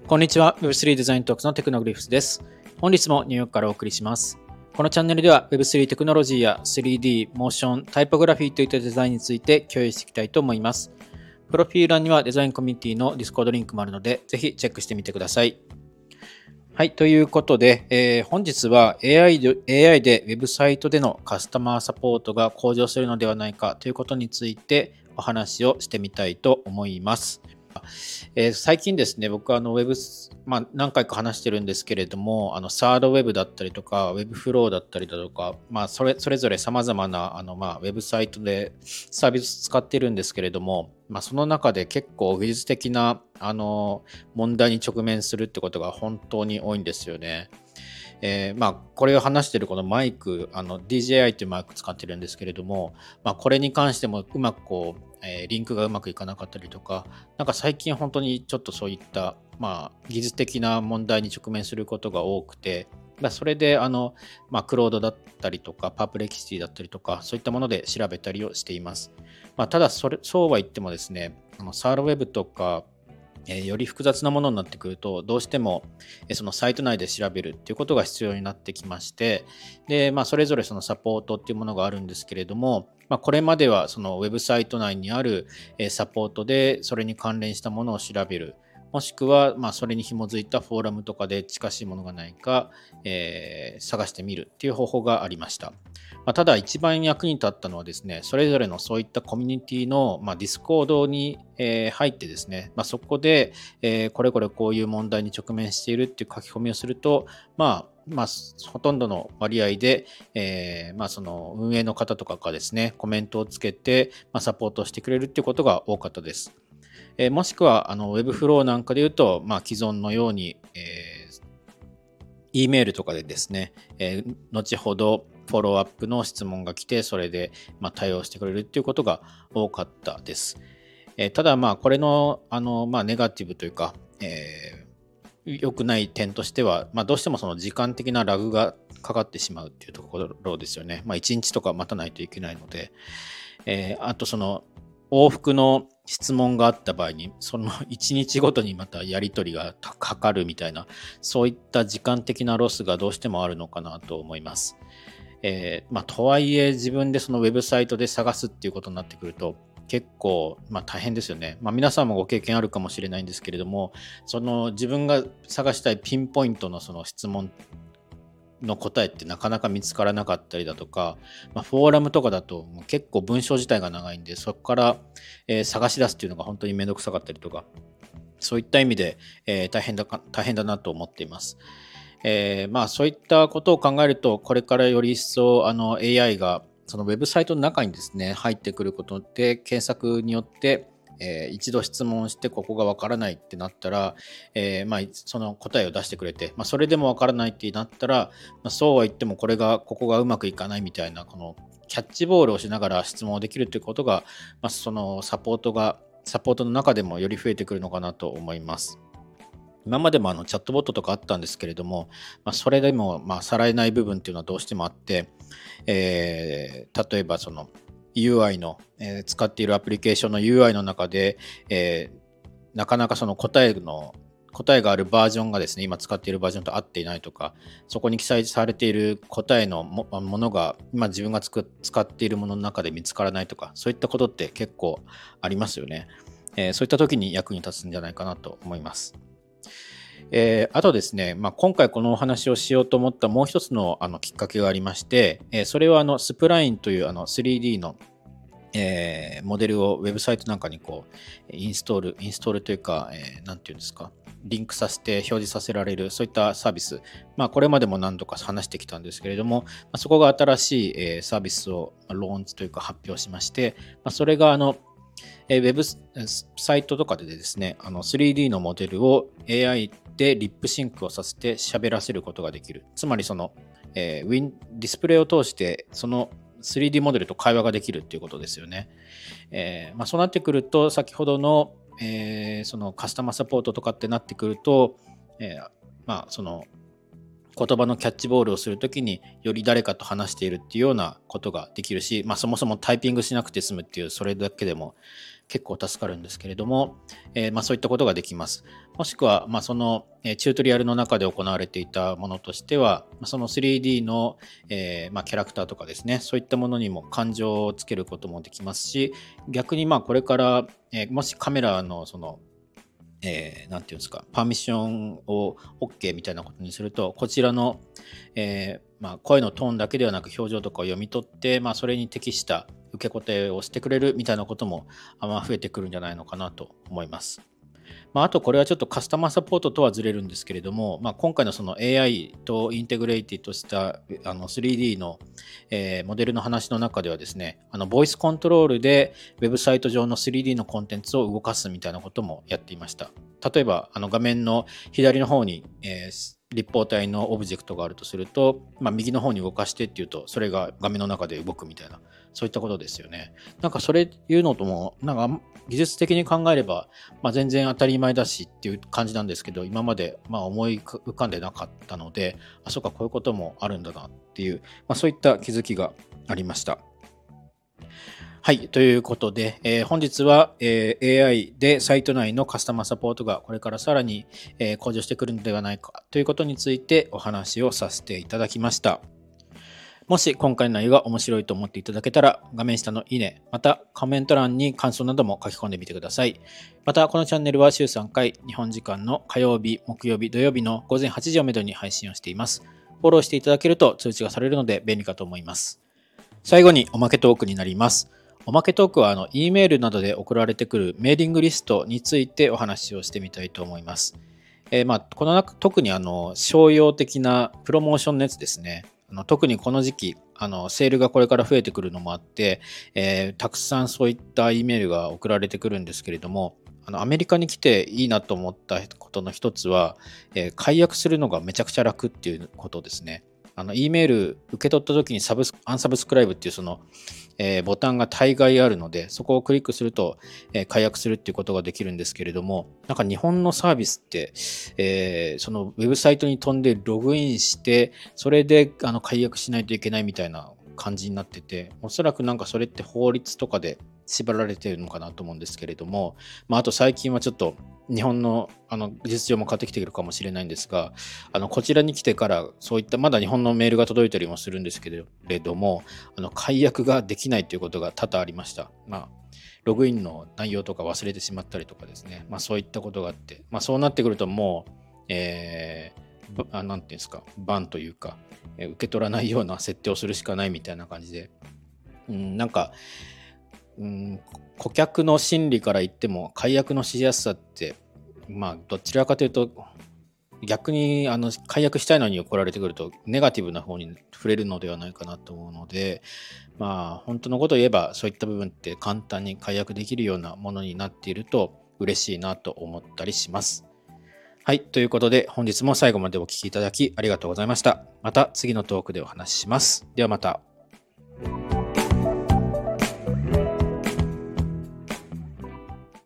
こんにちは。Web3 デザイントークスのテクノグリフスです。本日もニューヨークからお送りします。このチャンネルでは Web3 テクノロジーや 3D、モーション、タイポグラフィーといったデザインについて共有していきたいと思います。プロフィール欄にはデザインコミュニティの Discord リンクもあるので、ぜひチェックしてみてください。はい、ということで、本日は AI で Web サイトでのカスタマーサポートが向上するのではないかということについてお話をしてみたいと思います。最近ですね、僕はWeb、何回か話してるんですけれども、サードウェブだったりとか、Web フローだったりだとか、それぞれ様々なウェブサイトでサービス使ってるんですけれども、その中で結構技術的な問題に直面するってことが本当に多いんですよね。これを話しているこのマイク、DJI というマイク使ってるんですけれども、これに関してもうまくリンクがうまくいかなかったりとか、なんか最近本当にちょっとそういった、技術的な問題に直面することが多くて、それでクロードだったりとか、パープレキシティだったりとか、そういったもので調べたりをしています。ただそうは言ってもですね、サードウェブとか、より複雑なものになってくると、どうしてもそのサイト内で調べるっていうことが必要になってきまして、で、それぞれそのサポートっていうものがあるんですけれども、これまではそのウェブサイト内にあるサポートでそれに関連したものを調べる。もしくは、それに紐づいたフォーラムとかで近しいものがないか、探してみるっていう方法がありました。ただ一番役に立ったのはですね、それぞれのそういったコミュニティの、ディスコードに、入ってですね、そこで、これこういう問題に直面しているっていう書き込みをすると、ほとんどの割合で、その運営の方とかがですね、コメントをつけて、サポートしてくれるっていうことが多かったです。もしくは、Webflow なんかで言うと、既存のように、E メールとかでですね、後ほどフォローアップの質問が来て、それで、対応してくれるっていうことが多かったです。ただ、これの、ネガティブというか、良くない点としては、どうしてもその時間的なラグがかかってしまうっていうところですよね。1日とか待たないといけないので、あとその往復の質問があった場合に、その1日ごとにまたやり取りがかかるみたいな、そういった時間的なロスがどうしてもあるのかなと思います。とはいえ自分でそのウェブサイトで探すっていうことになってくると、結構、大変ですよね。皆さんもご経験あるかもしれないんですけれども、その自分が探したいピンポイントのその質問の答えってなかなか見つからなかったりだとか、フォーラムとかだともう結構文章自体が長いんで、そこから、探し出すっていうのが本当にめんどくさかったりとか、そういった意味で、大変だなと思っています。そういったことを考えると、これからより一層AI がそのウェブサイトの中にですね、入ってくることで、検索によって、一度質問してここがわからないってなったら、その答えを出してくれて、それでもわからないってなったら、そうは言ってもここがうまくいかないみたいな、このキャッチボールをしながら質問をできるということが、そのサポートの中でもより増えてくるのかなと思います。今までもチャットボットとかあったんですけれども、それでもさらえない部分っていうのはどうしてもあって、例えばその UI の、使っているアプリケーションの UI の中で、なかなかその答えがあるバージョンがですね、今使っているバージョンと合っていないとか、そこに記載されている答えのものが今自分が使っているものの中で見つからないとか、そういったことって結構ありますよね。そういった時に役に立つんじゃないかなと思います。あとですね、今回このお話をしようと思ったもう一つのきっかけがありまして、それはスプラインという3D の、モデルをウェブサイトなんかにインストールというか、なんていうんですか、リンクさせて表示させられる、そういったサービス、これまでも何度か話してきたんですけれども、そこが新しい、サービスをローンチというか発表しまして、それがウェブサイトとかでですね、3D のモデルを AI でリップシンクをさせて喋らせることができる。つまりその、ディスプレイを通してその 3D モデルと会話ができるっていうことですよね。そうなってくると、先ほどの、そのカスタマーサポートとかってなってくると、その言葉のキャッチボールをするときにより誰かと話しているっていうようなことができるし、そもそもタイピングしなくて済むっていう、それだけでも結構助かるんですけれども、そういったことができます。もしくは、その、チュートリアルの中で行われていたものとしては、その 3D の、キャラクターとかですね、そういったものにも感情をつけることもできますし、逆にこれから、もしカメラのそのなんていうんですか、パーミッションを OK みたいなことにすると、こちらの、声のトーンだけではなく表情とかを読み取って、それに適した受け答えをしてくれるみたいなことも増えてくるんじゃないのかなと思います。あとこれはちょっとカスタマーサポートとはずれるんですけれども、今回のその AI とインテグレイティとした3D の、モデルの話の中ではですね、ボイスコントロールでウェブサイト上の 3D のコンテンツを動かすみたいなこともやっていました。例えば画面の左の方に、立方体のオブジェクトがあるとすると、右の方に動かしてっていうと、それが画面の中で動くみたいな、そういったことですよね。それいうのとも、技術的に考えれば、全然当たり前だしっていう感じなんですけど、今まで思い浮かんでなかったので、そうか、こういうこともあるんだなっていう、そういった気づきがありました。はい。ということで、本日は、AI でサイト内のカスタマーサポートがこれからさらに、向上してくるのではないかということについてお話をさせていただきました。もし今回の内容が面白いと思っていただけたら、画面下のいいね、またコメント欄に感想なども書き込んでみてください。また、このチャンネルは週3回、日本時間の火曜日、木曜日、土曜日の午前8時をめどに配信をしています。フォローしていただけると通知がされるので便利かと思います。最後におまけトークになります。おまけトークはEメールなどで送られてくるメーリングリストについてお話をしてみたいと思います。この中、特に商用的なプロモーションのやつですね。特にこの時期、セールがこれから増えてくるのもあって、たくさんそういった E メールが送られてくるんですけれども、アメリカに来ていいなと思ったことの一つは、解約するのがめちゃくちゃ楽っていうことですね。E メール受け取った時にアンサブスクライブっていうその、ボタンが大概あるので、そこをクリックすると、解約するっていうことができるんですけれども、日本のサービスって、そのウェブサイトに飛んでログインして、それで解約しないといけないみたいな感じになってて、おそらくそれって法律とかで縛られているのかなと思うんですけれども、あと最近はちょっと日本の技術上も変わってきているかもしれないんですが、こちらに来てからそういったまだ日本のメールが届いたりもするんですけれども、解約ができないということが多々ありました。ログインの内容とか忘れてしまったりとかですね、そういったことがあって、そうなってくるともう、なんていうんですか、バンというか、受け取らないような設定をするしかないみたいな感じで、顧客の心理から言っても解約のしやすさってどちらかというと逆に解約したいのに送られてくるとネガティブな方に触れるのではないかなと思うので、本当のことを言えばそういった部分って簡単に解約できるようなものになっていると嬉しいなと思ったりします。はい、ということで本日も最後までお聞きいただきありがとうございました。また次のトークでお話しします。ではまた。